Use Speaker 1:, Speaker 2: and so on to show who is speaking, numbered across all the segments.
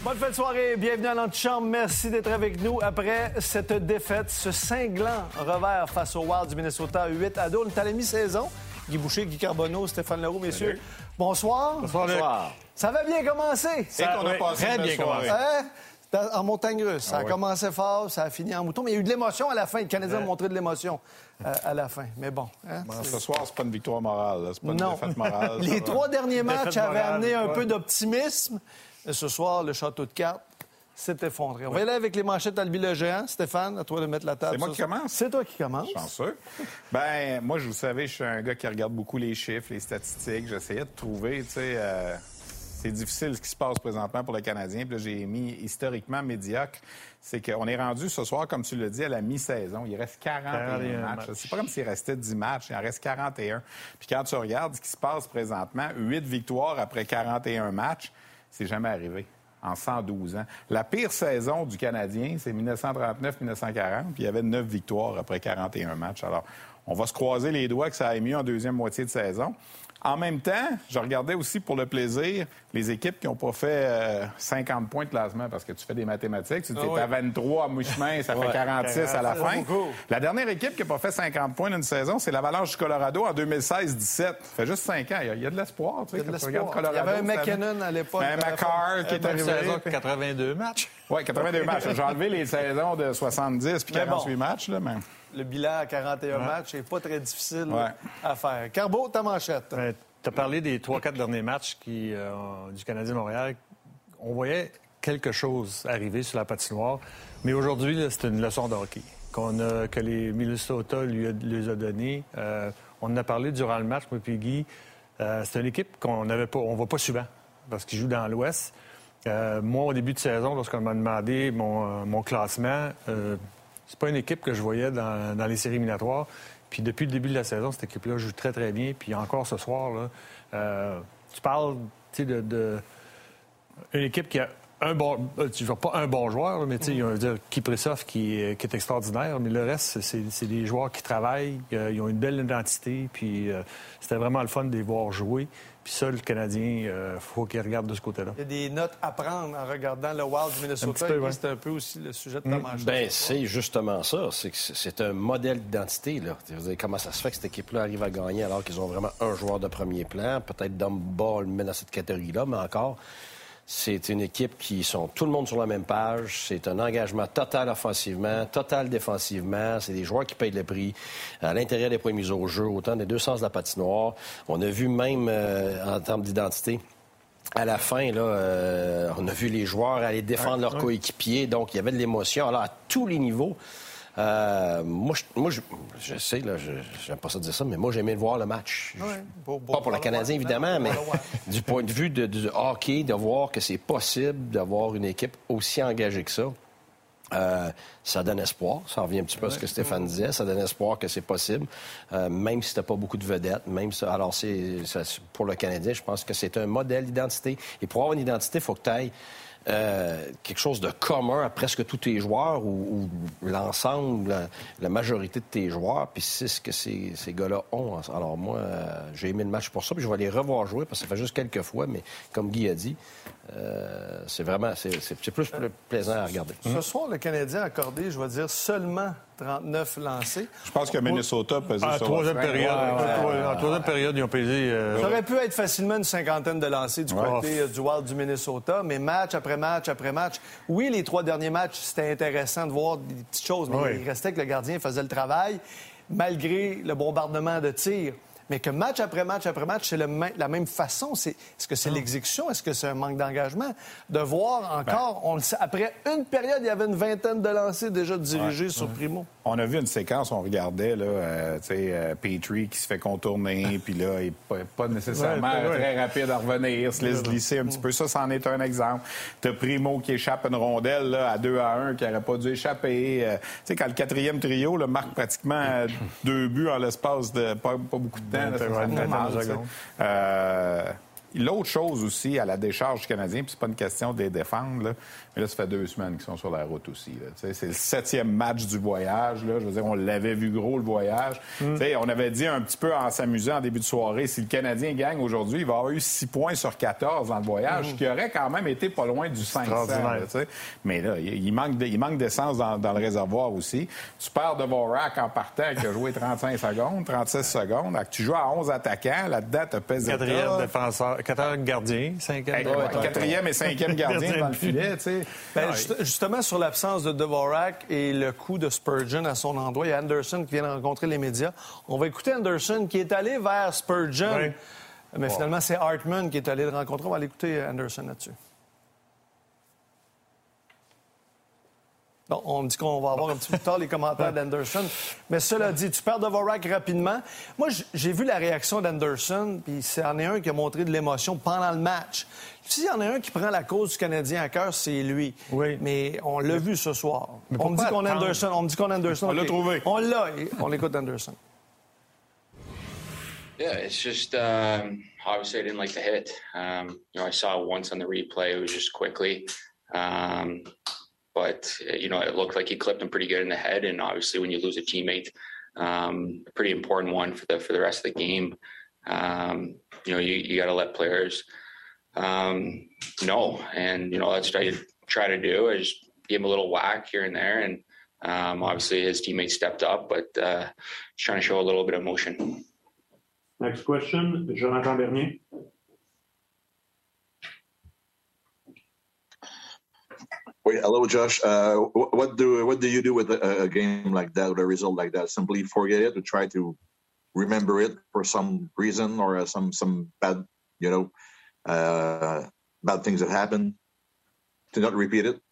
Speaker 1: Bonne fin de soirée, bienvenue à l'antichambre. Merci d'être avec nous après cette défaite, ce cinglant revers face au Wild du Minnesota 8-2. On est à la mi-saison. Guy Boucher, Guy Carbonneau, Stéphane Leroux, messieurs. Salut. Bonsoir.
Speaker 2: Bonsoir, Luc.
Speaker 1: Ça avait bien commencé.
Speaker 2: Ça a passé très bien commencé.
Speaker 1: En montagne russe. Ça a commencé fort, ça a fini en mouton. Mais il y a eu de l'émotion à la fin. Le Canadien a montré de l'émotion à la fin. Mais bon.
Speaker 3: Ce soir, c'est pas une victoire morale. C'est pas une défaite morale.
Speaker 1: Les 3 derniers matchs avaient amené un peu d'optimisme. Et ce soir, le château de cartes s'est effondré. On va y aller avec les manchettes Albi le géant. Stéphane, à toi de mettre la table.
Speaker 3: C'est moi qui commence?
Speaker 1: C'est toi qui commence.
Speaker 3: Chanceux. Ben, moi, vous savez, je suis un gars qui regarde beaucoup les chiffres, les statistiques. J'essayais de trouver, tu sais... C'est difficile ce qui se passe présentement pour le Canadien. Puis là, j'ai mis historiquement médiocre. C'est qu'on est rendu ce soir, comme tu l'as dit, à la mi-saison. Il reste 41 matchs. C'est pas comme s'il restait 10 matchs. Il en reste 41. Puis quand tu regardes ce qui se passe présentement, 8 victoires après 41 matchs, c'est jamais arrivé en 112 ans. La pire saison du Canadien, c'est 1939-1940. Puis il y avait 9 victoires après 41 matchs. Alors, on va se croiser les doigts que ça aille mieux en deuxième moitié de saison. En même temps, je regardais aussi pour le plaisir les équipes qui n'ont pas fait 50 points de classement parce que tu fais des mathématiques. Tu es à 23 à mi-chemin, ça fait 46 à la fin. La dernière équipe qui n'a pas fait 50 points d'une saison, c'est l'Avalanche du Colorado en 2016-17. Ça fait juste 5 ans. Il y a de l'espoir. Tu sais, quand tu regardes Colorado,
Speaker 1: il y avait un McKinnon à l'époque.
Speaker 3: Un McCarr qui est arrivé.
Speaker 2: Saison 82 matchs.
Speaker 3: Oui, 82 matchs. J'ai enlevé les saisons de 70 puis 48 matchs. Là, mais...
Speaker 1: Le bilan à 41 matchs n'est pas très difficile à faire. Carbo, ta manchette.
Speaker 2: Tu as parlé des 3-4 derniers matchs du Canadien de Montréal. On voyait quelque chose arriver sur la patinoire. Mais aujourd'hui, là, c'est une leçon de hockey que les Minnesota lui a donné. On en a parlé durant le match, moi et Guy. C'est une équipe qu'on voit pas souvent parce qu'ils jouent dans l'Ouest. Moi, au début de saison, lorsqu'on m'a demandé mon classement... c'est pas une équipe que je voyais dans les séries éliminatoires. Puis depuis le début de la saison, cette équipe-là joue très, très bien. Puis encore ce soir, là, tu parles de une équipe qui a tu vois pas un bon joueur, mais tu sais, on va dire Kiprusoff qui est extraordinaire. Mais le reste, c'est des joueurs qui travaillent, ils ont une belle identité. Puis c'était vraiment le fun de les voir jouer. Puis ça, le Canadien, faut qu'il regarde de ce côté-là.
Speaker 1: Il y a des notes à prendre en regardant le Wild du Minnesota. C'est un peu aussi le sujet de ta manchette.
Speaker 4: Bien, c'est justement ça. C'est un modèle d'identité. Là. Comment ça se fait que cette équipe-là arrive à gagner alors qu'ils ont vraiment un joueur de premier plan? Peut-être Dumba le met dans cette catégorie-là, mais encore... C'est une équipe qui sont tout le monde sur la même page. C'est un engagement total offensivement, total défensivement. C'est des joueurs qui payent le prix à l'intérieur des points mis au jeu, autant des deux sens de la patinoire. On a vu même en termes d'identité. À la fin, là, on a vu les joueurs aller défendre leurs coéquipiers. Donc, il y avait de l'émotion. Alors, à tous les niveaux. Moi, je sais, là, j'aime pas ça dire ça, mais moi, j'aimais voir le match. Pas pour le Canadien, évidemment, mais du point de vue du hockey, de voir que c'est possible d'avoir une équipe aussi engagée que ça. Ça donne espoir. Ça revient un petit peu à ce que Stéphane disait. Ça donne espoir que c'est possible, même si t'as pas beaucoup de vedettes. Même ça. Alors, pour le Canadien, je pense que c'est un modèle d'identité. Et pour avoir une identité, il faut que tu ailles quelque chose de commun à presque tous tes joueurs ou l'ensemble, la majorité de tes joueurs, puis c'est ce que ces gars-là ont. Alors moi, j'ai aimé le match pour ça, puis je vais les revoir jouer parce que ça fait juste quelques fois, mais comme Guy a dit, c'est vraiment, c'est plus plaisant à regarder.
Speaker 1: Ce soir, le Canadien a accordé, je vais dire, seulement 39 lancés.
Speaker 3: Je pense que Minnesota pesait sur
Speaker 2: troisième période. En troisième période, ils ont pesé...
Speaker 1: Ça aurait pu être facilement une cinquantaine de lancés du côté du Wild du Minnesota, mais match après match après match. Oui, les 3 derniers matchs, c'était intéressant de voir des petites choses, mais il restait que le gardien faisait le travail, malgré le bombardement de tirs. Mais que match après match après match, c'est la même façon. Est-ce que c'est l'exécution? Est-ce que c'est un manque d'engagement? De voir encore, après une période, il y avait une vingtaine de lancers déjà dirigés sur Primo.
Speaker 3: On a vu une séquence, on regardait, là, Petrie qui se fait contourner, puis là, il n'est pas nécessairement très rapide à revenir, se laisse glisser un petit peu. Ça, c'en est un exemple. T'as Primo qui échappe une rondelle là, à 2-1, qui n'aurait pas dû échapper. Tu sais, quand le 4e trio là, marque pratiquement 2 buts en l'espace de pas beaucoup de temps, là, ça fait mal, l'autre chose aussi, à la décharge du Canadien, puis c'est pas une question de les défendre, là, mais là, ça fait 2 semaines qu'ils sont sur la route aussi. C'est le 7e match du voyage. Là, je veux dire, on l'avait vu gros, le voyage. On avait dit un petit peu en s'amusant en début de soirée, si le Canadien gagne aujourd'hui, il va avoir eu 6 points sur 14 dans le voyage, ce qui aurait quand même été pas loin du 500. Là, mais là, il manque d'essence dans le réservoir aussi. Tu perds de Dvorak en partant qui a joué 35 secondes, 36 secondes. Tu joues à 11 attaquants. Là-dedans, tu as pesé.
Speaker 2: 4e défenseur, 4e gardien, 5e.
Speaker 3: 4e et 5e gardien dans le filet.
Speaker 1: Justement, sur l'absence de Dvorak et le coup de Spurgeon à son endroit, il y a Anderson qui vient de rencontrer les médias. On va écouter Anderson qui est allé vers Spurgeon. Oui. Mais finalement, c'est Hartman qui est allé le rencontrer. On va aller écouter Anderson là-dessus. Bon, on me dit qu'on va avoir un petit peu plus tard les commentaires d'Anderson. Mais cela dit, tu perds Dvorak rapidement. Moi, j'ai vu la réaction d'Anderson, puis c'en est un qui a montré de l'émotion pendant le match. S'il y en a un qui prend la cause du Canadien à cœur, c'est lui. Oui. Mais on l'a vu ce soir. On me dit qu'on a Anderson.
Speaker 3: On l'a trouvé.
Speaker 1: On l'a. On écoute Anderson.
Speaker 5: Yeah, it's just obviously I didn't like the hit. I saw it once on the replay. It was just quickly. But, it looked like he clipped him pretty good in the head. And obviously when you lose a teammate, a pretty important one for the rest of the game, you got to let players know. And, that's what I try to do is give him a little whack here and there. And obviously his teammates stepped up, but just trying to show a little bit of emotion.
Speaker 6: Next question, Jonathan Bernier.
Speaker 7: Wait, hello, Josh. What do you do with a game like that, with a result like that? Simply forget it, or try to remember it for some reason, or some bad, bad things that happen, to not repeat it?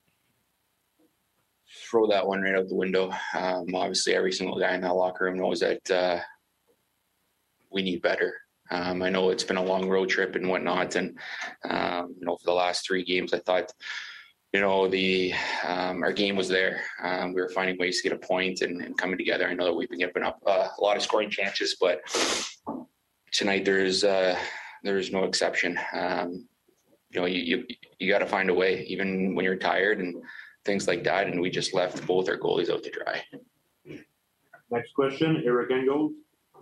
Speaker 5: Throw that one right out the window. Obviously, every single guy in that locker room knows that we need better. I know it's been a long road trip and whatnot, and for the last 3 games, I thought. Our game was there. We were finding ways to get a point and coming together. I know that we've been giving up a lot of scoring chances, but tonight there is no exception. You got to find a way, even when you're tired and things like that. And we just left both our goalies out to dry.
Speaker 6: Next question, Eric Engels.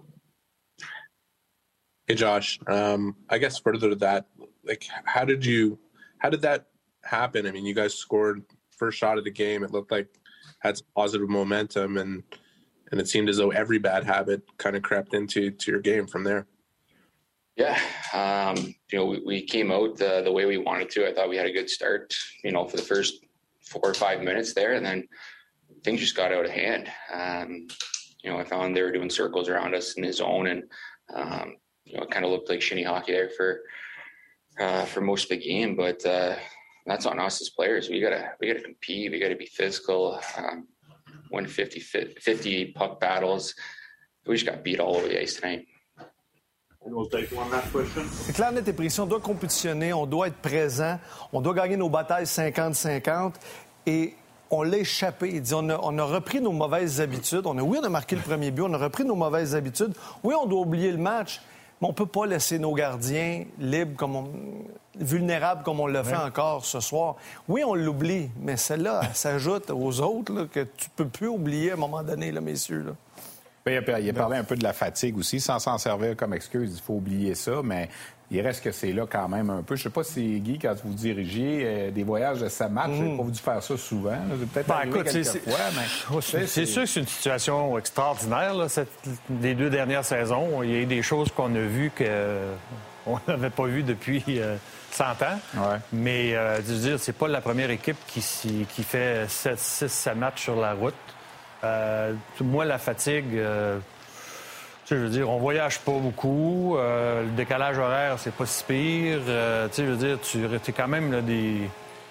Speaker 8: Hey, Josh. I guess further to that, how did that happen? I mean, you guys scored first shot of the game. It looked like had some positive momentum, and it seemed as though every bad habit kind of crept into your game from there.
Speaker 5: Yeah, we came out the way we wanted to. I thought we had a good start, for the first 4 or 5 minutes there, and then things just got out of hand. I found they were doing circles around us in the zone, and it kind of looked like shinny hockey there for most of the game, but. That's on us as players. We gotta compete. We gotta be physical. Win 50 puck battles. We just got beat all over the ice tonight.
Speaker 6: And we'll take one last question.
Speaker 1: C'est clair, net et précis. On doit compétitionner, on doit être présent, on doit gagner nos batailles 50-50. Et on l'a échappé. On a repris nos mauvaises habitudes. On a marqué le premier but, on a repris nos mauvaises habitudes. Oui, on doit oublier le match. Mais on ne peut pas laisser nos gardiens libres, vulnérables comme on l'a fait encore ce soir. Oui, on l'oublie, mais celle-là, elle s'ajoute aux autres là, que tu ne peux plus oublier à un moment donné, là, messieurs. Là.
Speaker 3: Il a parlé un peu de la fatigue aussi, sans s'en servir comme excuse. Il faut oublier ça, mais il reste que c'est là quand même un peu. Je ne sais pas si, Guy, quand vous dirigiez des voyages de 7 matchs, vous n'avez pas dû faire ça souvent. Peut-être arrivé quelques fois, mais...
Speaker 2: C'est sûr que c'est une situation extraordinaire, là, les 2 dernières saisons. Il y a eu des choses qu'on a vues qu'on n'avait pas vues depuis 100 ans. Ouais. Mais, je veux dire, c'est pas la première équipe qui fait 6-7 matchs sur la route. Moi, la fatigue... je veux dire, on voyage pas beaucoup. Le décalage horaire, c'est pas si pire. Je veux dire, tu es quand même là, des...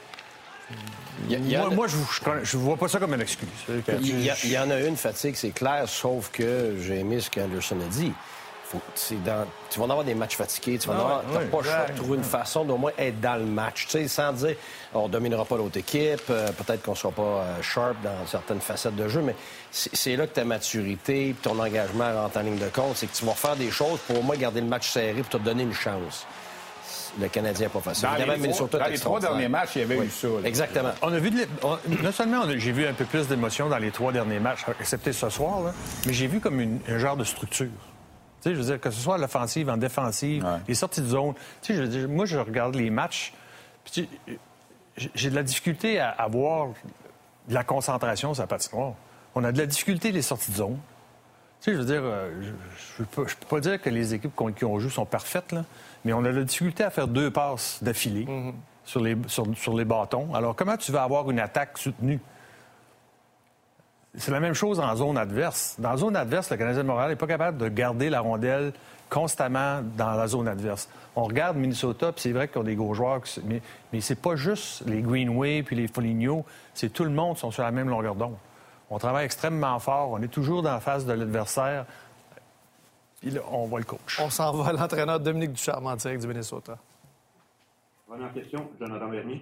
Speaker 2: Moi, je vois pas ça comme une excuse.
Speaker 4: Il y en a une fatigue, c'est clair, sauf que j'ai aimé ce qu'Anderson a dit. Tu vas en avoir des matchs fatigués, tu vas t'as pas le choix de trouver une façon d'au moins être dans le match. Tu sais, sans dire on dominera pas l'autre équipe, peut-être qu'on sera pas sharp dans certaines facettes de jeu, mais c'est là que ta maturité et ton engagement rentre en ligne de compte. C'est que tu vas faire des choses pour au moins garder le match serré pour te donner une chance. le Canadien n'a pas fait ça.
Speaker 3: Dans les 3 derniers matchs, il y avait eu ça. Là.
Speaker 4: Exactement.
Speaker 2: On a vu non seulement j'ai vu un peu plus d'émotion dans les 3 derniers matchs, excepté ce soir, là, mais j'ai vu comme un genre de structure. Tu sais, je veux dire, que ce soit à l'offensive, en défensive, les sorties de zone. Tu sais, je veux dire, moi, je regarde les matchs, puis j'ai de la difficulté à avoir de la concentration sur la patinoire. On a de la difficulté les sorties de zone. Tu sais, je veux dire, je peux pas dire que les équipes qui on joue sont parfaites, là, mais on a de la difficulté à faire 2 passes d'affilée sur les bâtons. Alors, comment tu vas avoir une attaque soutenue? C'est la même chose en zone adverse. Dans la zone adverse, le Canadien de Montréal n'est pas capable de garder la rondelle constamment dans la zone adverse. On regarde Minnesota, puis c'est vrai qu'ils ont des gros joueurs, mais c'est pas juste les Greenway puis les Foligno, c'est tout le monde qui sont sur la même longueur d'onde. On travaille extrêmement fort, on est toujours dans la face de l'adversaire, puis là, on voit le coach.
Speaker 1: On s'en va à l'entraîneur Dominique Ducharme en direct du Minnesota.
Speaker 6: Première question, Jonathan Bernier.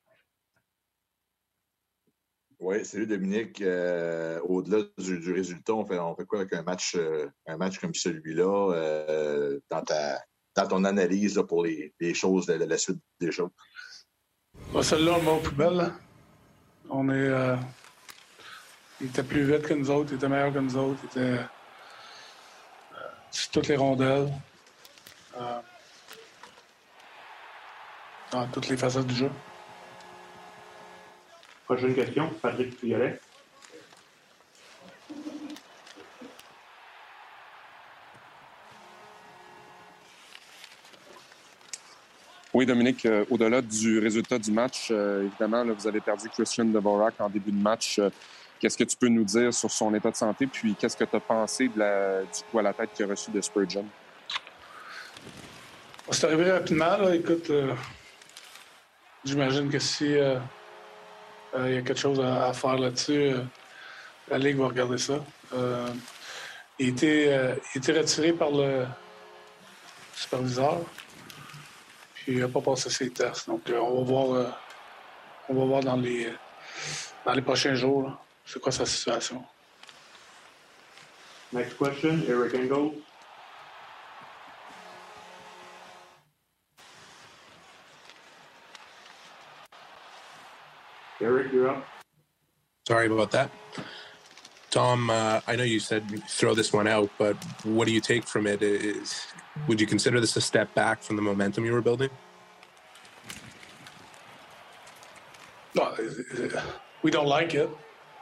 Speaker 7: Oui, salut Dominique. Au-delà du résultat, on fait quoi avec un match comme celui-là dans ton analyse là, pour les choses, la suite des choses?
Speaker 9: Celle-là, on le met aux poubelles. Là. Il était plus vite que nous autres, il était meilleur que nous autres, il était sur toutes les rondelles, dans toutes les facettes du jeu.
Speaker 6: Prochaine question, Patrick Fiolet.
Speaker 10: Oui, Dominique, au-delà du résultat du match, évidemment, là, vous avez perdu Christian Dvorak en début de match. Qu'est-ce que tu peux nous dire sur son état de santé? Puis qu'est-ce que tu as pensé du coup à la tête qu'il a reçu de Spurgeon?
Speaker 9: C'est arrivé rapidement. Là. Écoute, j'imagine que si il y a quelque chose à faire là-dessus, la Ligue va regarder ça. Il était retiré par le superviseur. Puis il n'a pas passé ses tests. Donc, on va voir dans les prochains jours là, c'est quoi sa situation.
Speaker 6: Next question, Eric Engel. Eric, you're up.
Speaker 8: Sorry about that. Tom, I know you said throw this one out, but what do you take from it? Would you consider this a step back from the momentum you were building?
Speaker 9: No, we don't like it.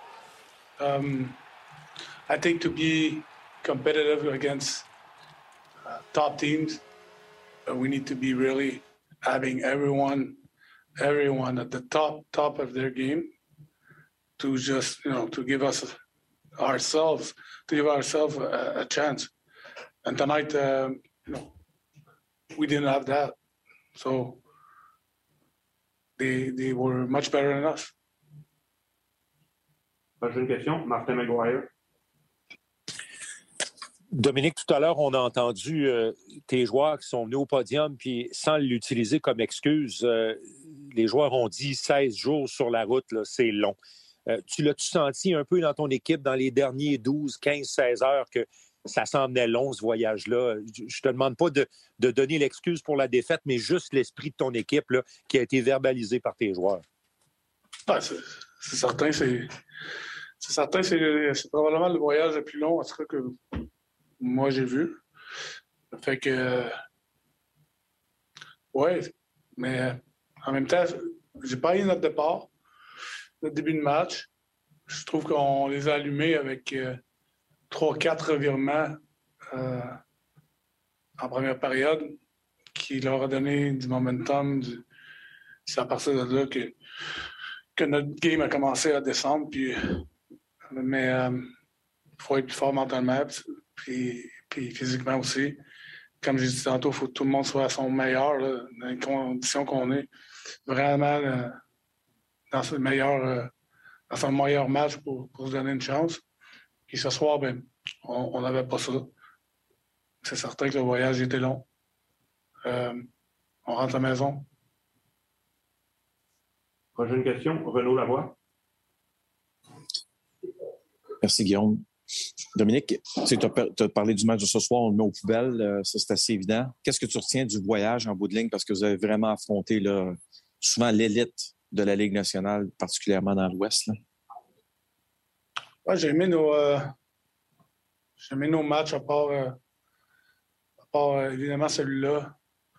Speaker 9: I think to be competitive against top teams, we need to be really having everyone at the top of their game to just, to give ourselves a chance. And tonight, we didn't have that. So they were much better than us.
Speaker 6: Prochaine question, Martin McGuire.
Speaker 11: Dominique, tout à l'heure, on a entendu tes joueurs qui sont venus au podium, puis sans l'utiliser comme excuse, les joueurs ont dit 16 jours sur la route, là, c'est long. Tu l'as-tu senti un peu dans ton équipe dans les derniers 12, 15, 16 heures que ça semblait long, ce voyage-là? Je te demande pas de donner l'excuse pour la défaite, mais juste l'esprit de ton équipe là, qui a été verbalisé par tes joueurs.
Speaker 9: Ah, c'est certain, c'est probablement le voyage le plus long, en tout cas, que moi j'ai vu. Fait que, ouais, mais en même temps, j'ai pas eu notre départ, notre début de match. Je trouve qu'on les a allumés avec 3-4 revirements en première période qui leur a donné du momentum. C'est à partir de là que notre game a commencé à descendre. Mais il faut être plus fort mentalement puis physiquement aussi. Comme j'ai dit tantôt, il faut que tout le monde soit à son meilleur là, dans les conditions qu'on est. Vraiment dans son meilleur match pour se donner une chance. Puis ce soir, on n'avait pas ça. C'est certain que le voyage était long. On rentre à la maison.
Speaker 6: Prochaine question, Renaud Lavoie.
Speaker 12: Merci, Guillaume. Dominique, tu as parlé du match de ce soir, on le met aux poubelles, ça c'est assez évident. Qu'est-ce que tu retiens du voyage en bout de ligne? Parce que vous avez vraiment affronté là, souvent l'élite de la Ligue nationale, particulièrement dans l'Ouest. Là.
Speaker 9: Ouais, j'ai aimé nos matchs, à part évidemment celui-là.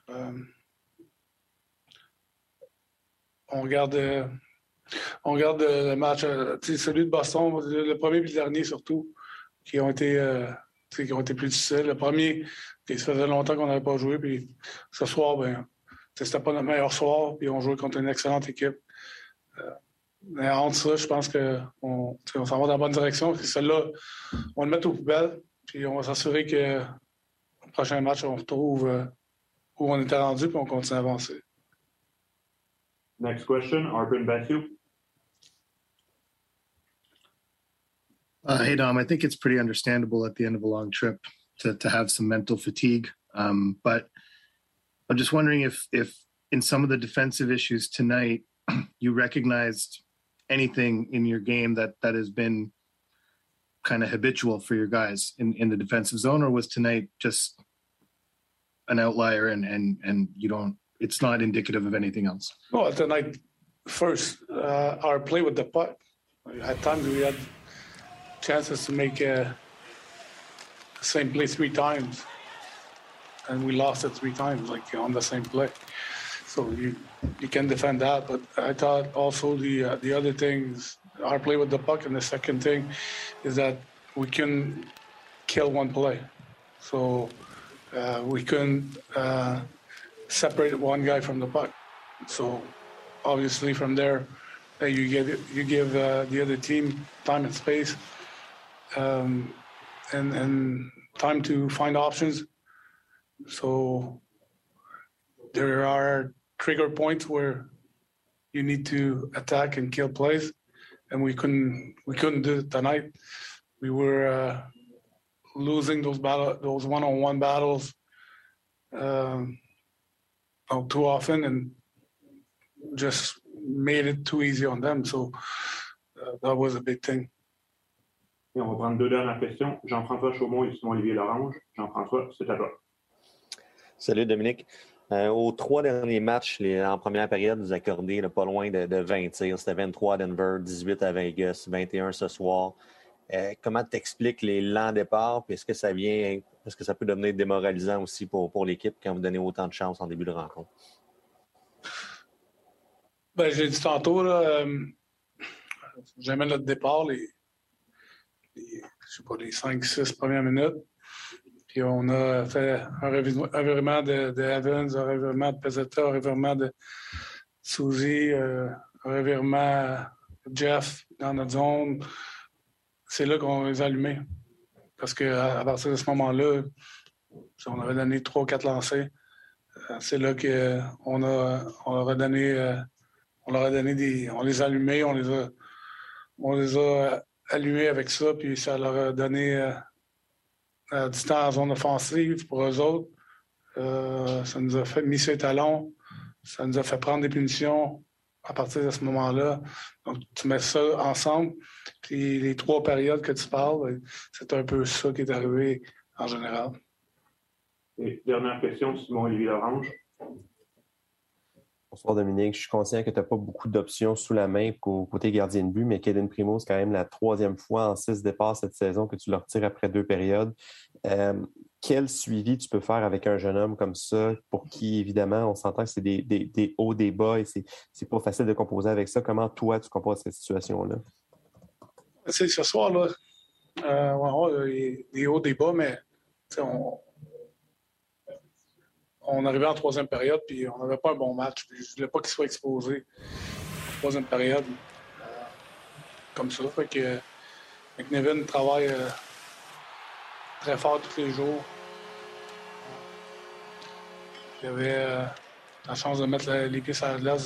Speaker 9: On regarde le match, celui de Boston, le premier et le dernier surtout, qui ont été plus difficiles. Le premier, ça faisait longtemps qu'on n'avait pas joué, puis ce soir, c'était pas notre meilleur soir, puis on jouait contre une excellente équipe. Mais entre ça, je pense qu'on s'en va dans la bonne direction. Puis celle-là, on va le mettre aux poubelles, puis on va s'assurer que au prochain match, on retrouve où on était rendu, puis on continue à avancer.
Speaker 6: Next question, Arpin Basu.
Speaker 13: Hey, Dom, I think it's pretty understandable at the end of a long trip to have some mental fatigue. But I'm just wondering if in some of the defensive issues tonight, you recognized anything in your game that has been kind of habitual for your guys in the defensive zone, or was tonight just an outlier and you don't, it's not indicative of anything else?
Speaker 9: Well, tonight, first, our play with the puck. At times we had chances to make the same play 3 times, and we lost it 3 times, like on the same play. So you can defend that, but I thought also the other things, our play with the puck, and the second thing is that we can kill one play. So we couldn't separate one guy from the puck. So obviously from there, you give the other team time and space, and time to find options. So there are trigger points where you need to attack and kill plays, and we couldn't do it tonight. We were losing those one-on-one battles too often, and just made it too easy on them. So that was a big thing.
Speaker 6: Et on va prendre 2 dernières questions. Jean-François Chaumont et Simon-Olivier Lorange. Jean-François, c'est à toi.
Speaker 14: Salut Dominique. Aux 3 derniers matchs, en première période, vous accordez pas loin de 20 tirs. C'était 23 à Denver, 18 à Vegas, 21 ce soir. Comment t'expliques les lents départs? Puis est-ce que ça peut devenir démoralisant aussi pour l'équipe quand vous donnez autant de chances en début de rencontre?
Speaker 9: J'ai dit tantôt, j'aimais notre départ, les 5-6 premières minutes. Puis on a fait un revirement de Evans, un revirement de Pezzetta, un revirement de Suzy, un revirement de Jeff dans notre zone. C'est là qu'on les a allumés. Parce qu'à partir de ce moment-là, on avait donné 3 ou 4 lancers. C'est là qu'on leur a donné on les a allumés, on les a allumés avec ça, puis ça leur a donné du temps en zone offensive pour eux autres. Ça nous a fait mis sur les talons, ça nous a fait prendre des punitions à partir de ce moment-là. Donc, tu mets ça ensemble, puis les 3 périodes que tu parles, c'est un peu ça qui est arrivé en général.
Speaker 6: Et dernière question, Simon-Olivier Lorange.
Speaker 15: Bonsoir Dominique, je suis conscient que tu n'as pas beaucoup d'options sous la main côté gardien de but, mais Cayden Primo, c'est quand même la 3e fois en 6 départs cette saison que tu le retires après 2 périodes. Quel suivi tu peux faire avec un jeune homme comme ça, pour qui, évidemment, on s'entend que c'est des hauts, des bas, et c'est pas facile de composer avec ça. Comment, toi, tu composes cette situation-là?
Speaker 9: Ce soir-là, il y a des hauts, des bas, mais on arrivait en 3e période, puis on n'avait pas un bon match. Puis je ne voulais pas qu'il soit exposé en 3e période comme ça. Fait que McNevin travaille très fort tous les jours. J'avais la chance de mettre les pieds sur la glace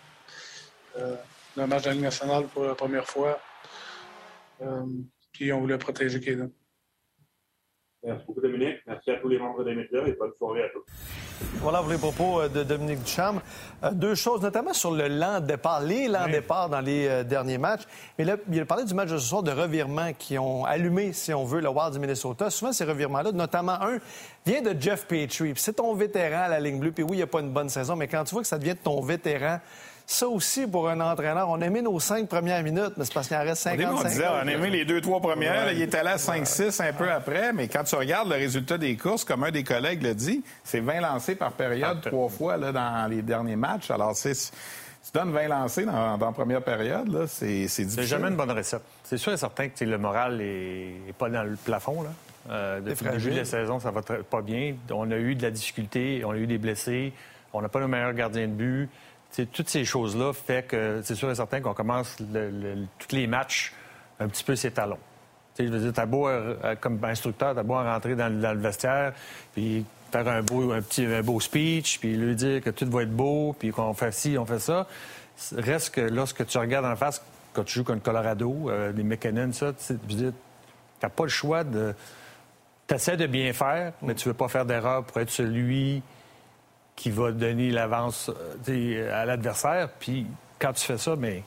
Speaker 9: d'un match de la Ligue nationale pour la première fois. Puis on voulait protéger Cayden.
Speaker 6: Merci beaucoup, Dominique. Merci à tous les membres des médias et bonne soirée à tous.
Speaker 1: Voilà pour les propos de Dominique Ducharme. Deux choses, notamment sur le lent départ, les lents départs dans les derniers matchs. Mais là, il a parlé du match de ce soir de revirements qui ont allumé, si on veut, le Wild du Minnesota. Souvent, ces revirements-là, notamment un, vient de Jeff Petrie. Puis c'est ton vétéran à la ligne bleue. Puis oui, il n'y a pas une bonne saison, mais quand tu vois que ça devient de ton vétéran, ça aussi, pour un entraîneur, on a aimé nos 5 premières minutes, mais c'est parce qu'il en reste 55.
Speaker 3: On disait, on a aimé les 2-3 premières. Là, il est allé à 5-6 un peu après, mais quand tu regardes le résultat des courses, comme un des collègues l'a dit, c'est 20 lancés par période 3 fois là, dans les derniers matchs. Alors, tu donnes 20 lancés dans la première période, là, c'est difficile. C'est
Speaker 2: jamais une bonne recette. C'est sûr et certain que le moral n'est pas dans le plafond. Là. Depuis le début de la saison, ça va pas bien. On a eu de la difficulté, on a eu des blessés, on n'a pas le meilleur gardien de but. Toutes ces choses-là fait que c'est sûr et certain qu'on commence tous les matchs un petit peu ses talons. Je veux dire, t'as beau, comme instructeur, t'as beau rentrer dans le vestiaire, puis faire un beau speech, puis lui dire que tout va être beau, puis qu'on fait ci, on fait ça. Reste que lorsque tu regardes en face, quand tu joues contre Colorado, des McKinnon, ça, je veux dire, t'as pas le choix de... T'essaies de bien faire, mais tu veux pas faire d'erreur pour être celui qui va donner l'avance à l'adversaire. Puis quand tu fais ça, mais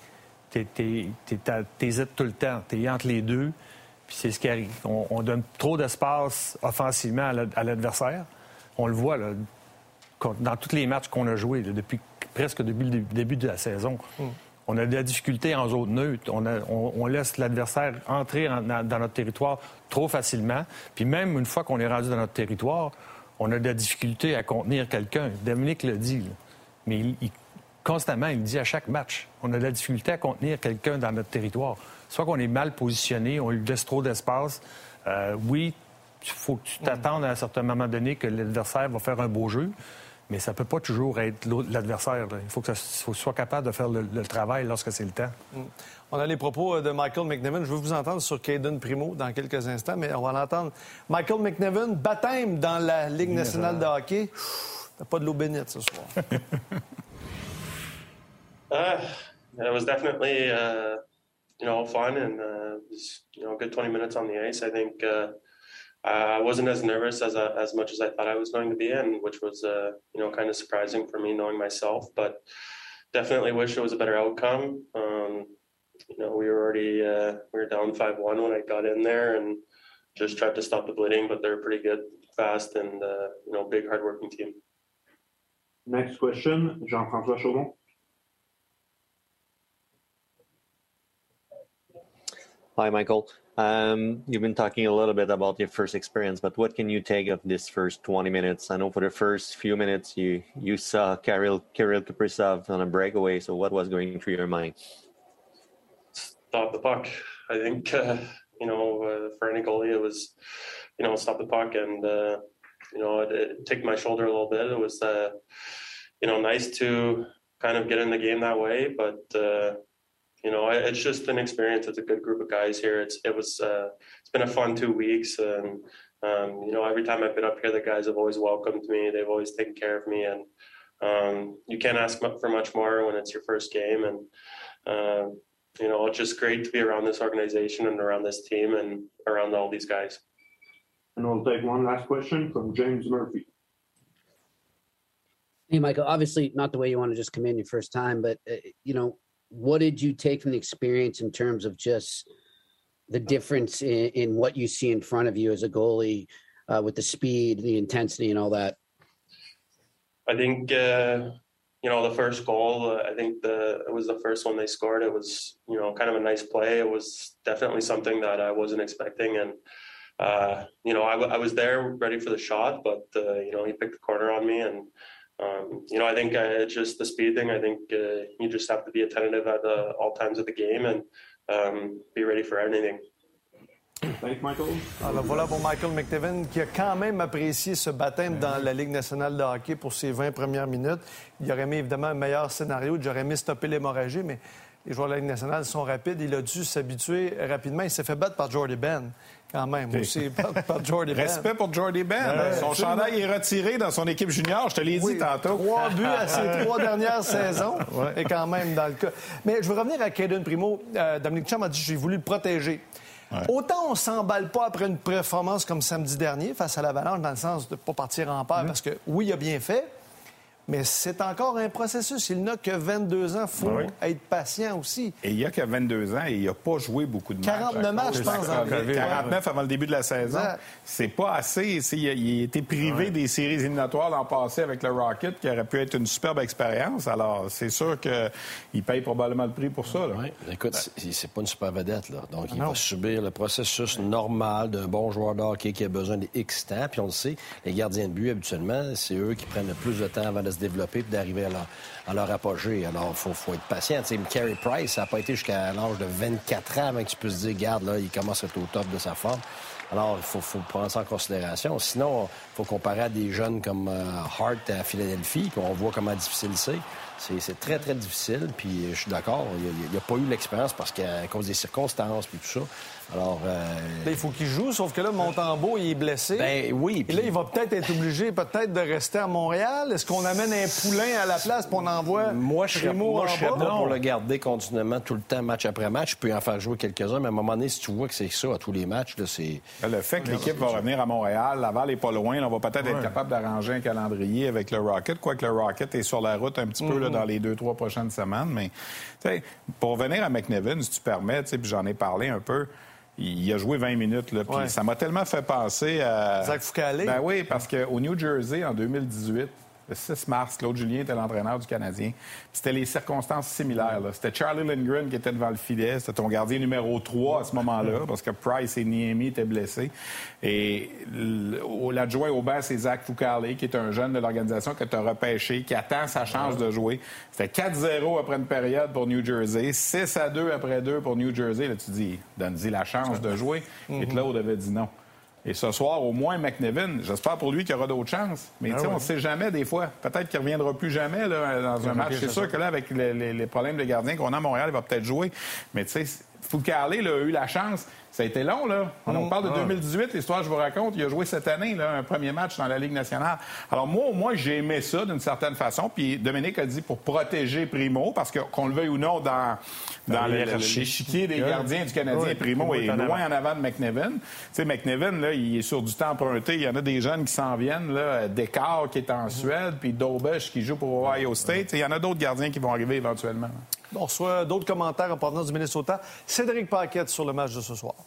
Speaker 2: t'hésites tout le temps. T'es entre les deux, puis c'est ce qui arrive. On donne trop d'espace offensivement à l'adversaire. On le voit là, dans tous les matchs qu'on a joués, là, presque depuis le début de la saison. On a de la difficulté en zone neutre. On laisse l'adversaire entrer dans notre territoire trop facilement. Puis même une fois qu'on est rendu dans notre territoire, on a de la difficulté à contenir quelqu'un. Dominique le dit, là. Mais constamment, il le dit à chaque match. On a de la difficulté à contenir quelqu'un dans notre territoire. Soit qu'on est mal positionné, on lui laisse trop d'espace. Oui, il faut que tu t'attendes à un certain moment donné que l'adversaire va faire un beau jeu, mais ça ne peut pas toujours être l'adversaire. Là. Il faut que tu sois capable de faire le travail lorsque c'est le temps. On a les propos de Michael McNiven. Je veux vous entendre sur Caden Primo dans quelques instants, mais on va l'entendre. Michael McNiven, baptême dans la Ligue nationale de hockey. T'as pas de l'eau bénite ce soir.
Speaker 16: It was definitely, fun and it was, good 20 minutes on the ice. I think I wasn't as nervous as much as I thought I was going to be, and which was, kind of surprising for me knowing myself, but definitely wish it was a better outcome. We were down 5-1 when I got in there and just tried to stop the bleeding, but they're pretty good, fast, and, big, hard-working team.
Speaker 6: Next question, Jean-François Chaumont.
Speaker 14: Hi, Michael. You've been talking a little bit about your first experience, but what can you take of this first 20 minutes? I know for the first few minutes you saw Kirill Kaprizov on a breakaway, so what was going through your mind?
Speaker 16: Stop the puck. I think, for any goalie, it was, stop the puck. And, it ticked my shoulder a little bit. It was, nice to kind of get in the game that way. But, it's just an experience. It's a good group of guys here. It's been a fun 2 weeks. And, every time I've been up here, the guys have always welcomed me. They've always taken care of me. And you can't ask for much more when it's your first game. And, it's just great to be around this organization and around this team and around all these guys.
Speaker 6: And we'll take one last question from James Murphy.
Speaker 17: Hey, Michael, obviously not the way you want to just come in your first time, but, what did you take from the experience in terms of just the difference in what you see in front of you as a goalie with the speed, the intensity, and all that?
Speaker 16: I think, the first goal, I think it was the first one they scored. It was, kind of a nice play. It was definitely something that I wasn't expecting. And, I was there ready for the shot, but, he picked the corner on me. And, I think it's just the speed thing. I think you just have to be attentive at all times of the game and be ready for anything.
Speaker 6: Thanks, Michael.
Speaker 1: Alors voilà pour Michael McNiven qui a quand même apprécié ce baptême dans la Ligue nationale de hockey pour ses 20 premières minutes. Il aurait aimé évidemment un meilleur scénario. J'aurais aimé stopper l'hémorragie, mais les joueurs de la Ligue nationale sont rapides. Il a dû s'habituer rapidement. Il s'est fait battre par Jordy Ben. Quand même, aussi, par Jordy Ben.
Speaker 3: Respect pour Jordy Ben. Son chandail est retiré dans son équipe junior, je te l'ai dit tantôt.
Speaker 1: 3 buts à ses 3 dernières saisons, et quand même dans le cas. Mais je veux revenir à Caden Primo. Dominique Ducharme a dit « j'ai voulu le protéger ». Autant on s'emballe pas après une performance comme samedi dernier face à l'Avalanche, dans le sens de ne pas partir en peur, parce que oui, il a bien fait, mais c'est encore un processus. Il n'a que 22 ans. Il faut être patient aussi.
Speaker 3: Et il a que 22 ans et il n'a pas joué beaucoup de matchs.
Speaker 1: 49 matchs, je pense.
Speaker 3: 49 avant le début de la saison. C'est pas assez. Il a été privé des séries éliminatoires l'an passé avec le Rocket, qui aurait pu être une superbe expérience. Alors, c'est sûr qu'il paye probablement le prix pour ça. Là.
Speaker 4: Oui. Écoute, c'est pas une super vedette. Là. Donc, il va subir le processus normal d'un bon joueur de hockey qui a besoin de X temps. Puis on le sait, les gardiens de but, habituellement, c'est eux qui prennent le plus de temps avant de se développer et d'arriver à leur apogée. Alors, il faut être patient. Tu sais, Carey Price, ça n'a pas été jusqu'à l'âge de 24 ans avant qu'il puisse se dire, regarde, là, il commence à être au top de sa forme. Alors, il faut prendre ça en considération. Sinon, il faut comparer à des jeunes comme Hart à Philadelphie, puis on voit comment difficile c'est. C'est très, très difficile, puis je suis d'accord. Il n'a pas eu l'expérience parce qu'à cause des circonstances, puis tout ça. Alors...
Speaker 1: Là, il faut qu'il joue, sauf que là, Montembeault, il est blessé.
Speaker 4: Ben oui.
Speaker 1: Et là, il va peut-être être obligé de rester à Montréal. Est-ce qu'on amène un Poulain à la place pour on envoie
Speaker 4: Moi, je serais pas
Speaker 1: bas?
Speaker 4: pour le garder continuellement tout le temps, match après match. Je peux en faire jouer quelques-uns, mais à un moment donné, si tu vois que c'est ça à tous les matchs, là, c'est...
Speaker 3: Le fait que l'équipe va revenir à Montréal, Laval n'est pas loin, là, on va peut-être être capable d'arranger un calendrier avec le Rocket, quoique le Rocket est sur la route un petit peu là, dans les 2-3 prochaines semaines. Mais pour revenir à McNevin, si tu permets, puis j'en ai parlé un peu, il a joué 20 minutes. Là, puis ça m'a tellement fait penser à...
Speaker 1: Zach Foucalé.
Speaker 3: Ben oui, parce qu'au New Jersey, en 2018, le 6 mars, Claude Julien était l'entraîneur du Canadien. C'était les circonstances similaires. Là. C'était Charlie Lindgren qui était devant le filet. C'était ton gardien numéro 3 à ce moment-là, parce que Price et Niemi étaient blessés. Et l'adjoint au banc, c'est Zach Foucalé, qui est un jeune de l'organisation que tu as repêché, qui attend sa chance de jouer. C'était 4-0 après une période pour New Jersey, 6-2 après 2 pour New Jersey. Là, tu dis, donne-y la chance de jouer. Et Claude avait dit non. Et ce soir, au moins, McNevin, j'espère pour lui qu'il y aura d'autres chances. Mais on ne sait jamais des fois. Peut-être qu'il ne reviendra plus jamais là, dans un match. C'est sûr que là, avec les problèmes de gardien qu'on a à Montréal, il va peut-être jouer. Mais tu sais, Foucalé a eu la chance. Ça a été long, là. On parle de 2018, l'histoire, je vous raconte. Il a joué cette année, là, un premier match dans la Ligue nationale. Alors, moi, au moins, j'ai aimé ça d'une certaine façon. Puis Dominique a dit pour protéger Primo, parce qu'on le veuille ou non, dans l'échiquier des gardiens du Canadien, Primo est loin en avant de McNevin. Tu sais, McNevin, là, il est sur du temps emprunté. Il y en a des jeunes qui s'en viennent, là. Descartes qui est en Suède, puis Dobesch qui joue pour Ohio State. Il y en a d'autres gardiens qui vont arriver éventuellement.
Speaker 1: On reçoit d'autres commentaires en provenance du Minnesota. Cédric Paquette sur le match de ce soir.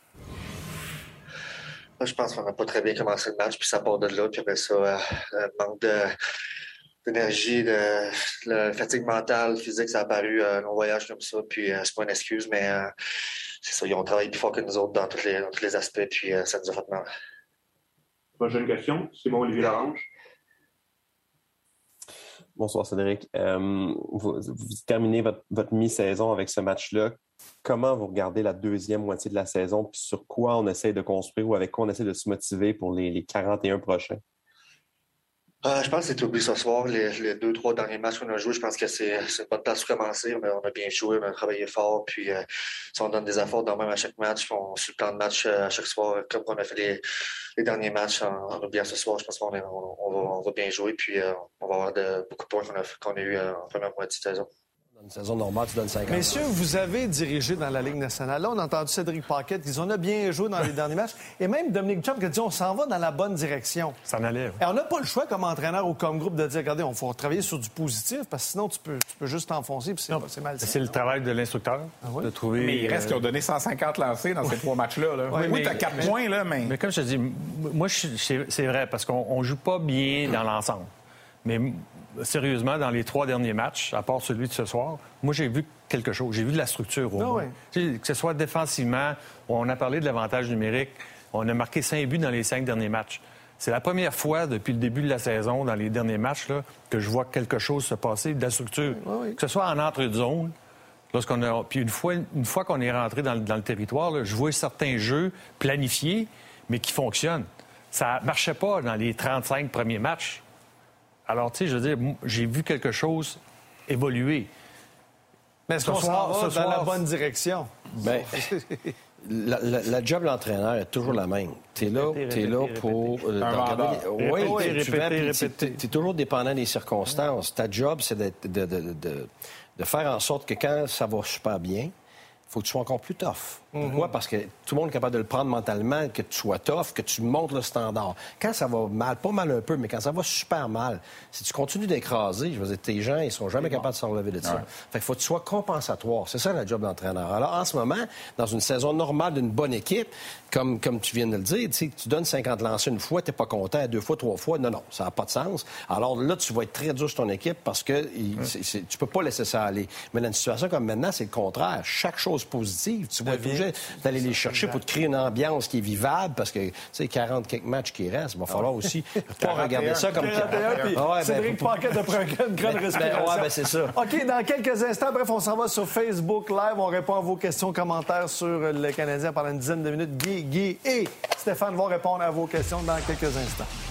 Speaker 18: Je pense qu'on n'a pas très bien commencé le match, puis ça part de là. Puis après ça, manque d'énergie, de fatigue mentale, physique, ça a apparu nos voyages comme ça. Puis c'est pas une excuse, mais c'est ça. Ils ont travaillé plus fort que nous autres dans tous les aspects, puis ça nous a fait mal.
Speaker 6: Prochaine question, Simon-Olivier Larange.
Speaker 15: Bonsoir, Cédric. Vous terminez votre mi-saison avec ce match-là. Comment vous regardez la deuxième moitié de la saison, puis sur quoi on essaie de construire ou avec quoi on essaie de se motiver pour les 41 prochains?
Speaker 18: Je pense que c'est oublié ce soir. Les 2-3 derniers matchs qu'on a joués, je pense que c'est une bonne place pour commencer. On a bien joué, on a travaillé fort. Puis si on donne des efforts dans même à chaque match, puis on suit le plan de match à chaque soir, comme on a fait les derniers matchs en oubliant ce soir, je pense qu'on va bien jouer. Puis on va avoir beaucoup de points qu'on a eu en première moitié de saison.
Speaker 4: Dans une saison normale, tu donnes 50.
Speaker 1: Messieurs, vous avez dirigé dans la Ligue nationale. Là, on a entendu Cédric Paquette qui dit on a bien joué dans les derniers matchs. Et même Dominique Chum qui a dit on s'en va dans la bonne direction.
Speaker 2: Ça en allait.
Speaker 1: Et on n'a pas le choix comme entraîneur ou comme groupe de dire regardez, on faut travailler sur du positif parce que sinon tu peux juste t'enfoncer puis c'est mal.
Speaker 2: C'est le travail de l'instructeur de trouver.
Speaker 3: Mais il reste qu'ils ont donné 150 lancés dans ces 3 matchs-là. Là. Oui, tu as 4 points, là, mais.
Speaker 2: Mais comme je te dis, moi, c'est vrai parce qu'on joue pas bien dans l'ensemble. Mais sérieusement, dans les 3 derniers matchs, à part celui de ce soir, moi, j'ai vu quelque chose. J'ai vu de la structure au moins. Que ce soit défensivement, on a parlé de l'avantage numérique. On a marqué 5 buts dans les 5 derniers matchs. C'est la première fois depuis le début de la saison, dans les derniers matchs, là, que je vois quelque chose se passer, de la structure. Que ce soit en entrée de zone, puis une fois qu'on est rentré dans le territoire, là, je vois certains jeux planifiés, mais qui fonctionnent. Ça ne marchait pas dans les 35 premiers matchs. Alors, tu sais, je veux dire, j'ai vu quelque chose évoluer.
Speaker 1: Mais est-ce qu'on s'en va dans la bonne direction?
Speaker 4: Bien, la job de l'entraîneur est toujours la même. Tu es là pour... Oui, tu es toujours dépendant des circonstances. Ta job, c'est de faire en sorte que quand ça va super bien, faut que tu sois encore plus tough. Pourquoi? Parce que tout le monde est capable de le prendre mentalement, que tu sois tough, que tu montes le standard. Quand ça va mal, pas mal un peu, mais quand ça va super mal, si tu continues d'écraser, je veux dire, tes gens, ils sont jamais capables de se relever de ça. Fait qu'il faut que tu sois compensatoire. C'est ça, le job d'entraîneur. Alors, en ce moment, dans une saison normale d'une bonne équipe, comme tu viens de le dire, tu donnes 50 lancers une fois, t'es pas content, 2 fois, 3 fois, non, ça n'a pas de sens. Alors là, tu vas être très dur sur ton équipe parce que tu peux pas laisser ça aller. Mais dans une situation comme maintenant, c'est le contraire. Chaque chose positive, tu vas être obligé d'aller les chercher pour te créer une ambiance qui est vivable parce que, tu sais, 40 quelques matchs qui restent, il va falloir aussi pas regarder ça comme...
Speaker 1: Cédric Paquette a pris une grande respiration.
Speaker 4: C'est ça.
Speaker 1: OK, dans quelques instants, bref, on s'en va sur Facebook Live. On répond à vos questions, commentaires sur le Canadien pendant une dizaine de minutes. Guy et Stéphane vont répondre à vos questions dans quelques instants.